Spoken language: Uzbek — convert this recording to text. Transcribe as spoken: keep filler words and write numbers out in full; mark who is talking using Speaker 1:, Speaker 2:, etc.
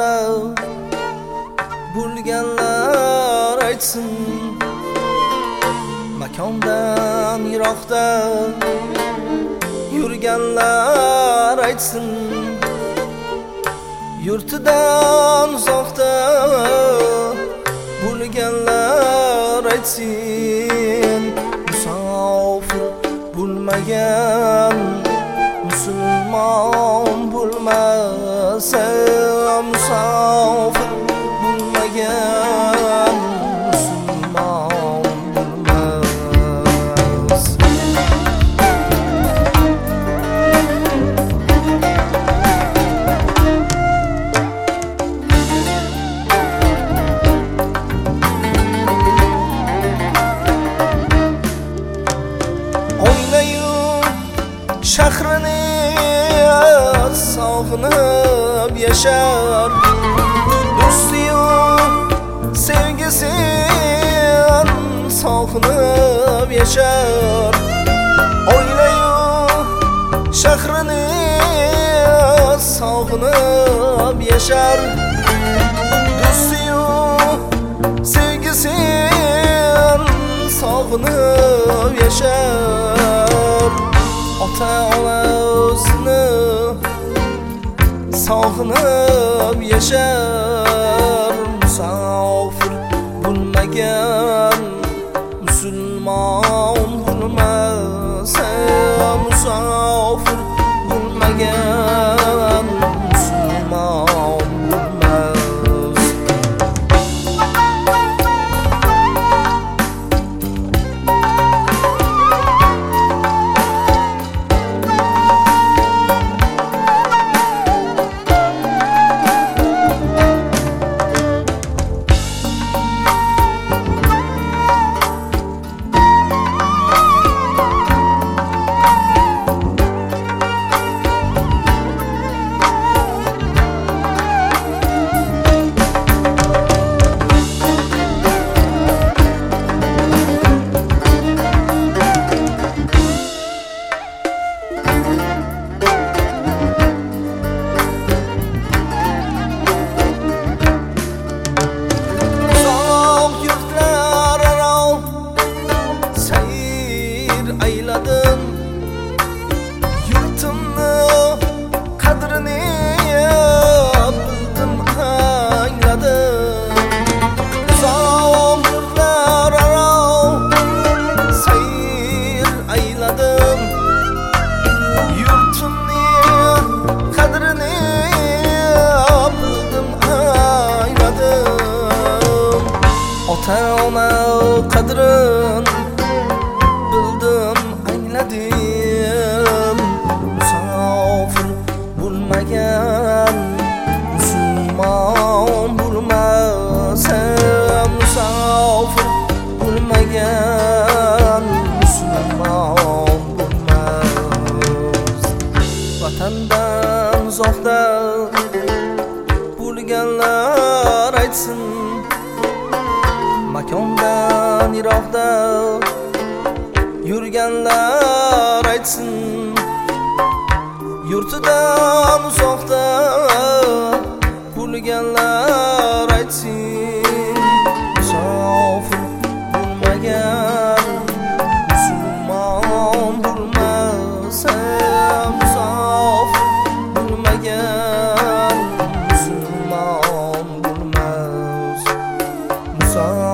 Speaker 1: uzoqda bo'lganlar aytsin, makondan yiroqda yurganlar aytsin, yurtidan uzoqda bo'lganlar aytsin. Musofir bo'lmagan musulmon bo'lmasa, musofir bo'lmagan musulmon bo'lmas. Oynayu shahrini sog'inib yashar, do'stiyu sevgisin sog'inib yashar. Oilayu shahrini sog'inib yashar, do'stiyu sevgisin sog'inib yashar. Ota onasini sog'inib yashar. Musofir bo'lmagan musulmon bo'lmasa, musofir bo'lmagan musulmon bo'lmas. Ayladim yurtimni qadrini bildim, angladim. Uzoq yurtlar aro sayr ayladim, yurtimni qadrini bildim, angladim. Ota ona qadrin bildim, angladim. Musofir bo'lmagan musulmon bo'lmasa, musofir bo'lmagan musulmon bo'lmas. Vatandan uzoqda bo'lganlar aytsin, makondan yiroqda yurganlar aytsin, yurtidan uzoqda bo'lganlar aytsin. Musofir bo'lmagan musulmon bo'lmasa, musofir bo'lmagan musulmon bo'lmas.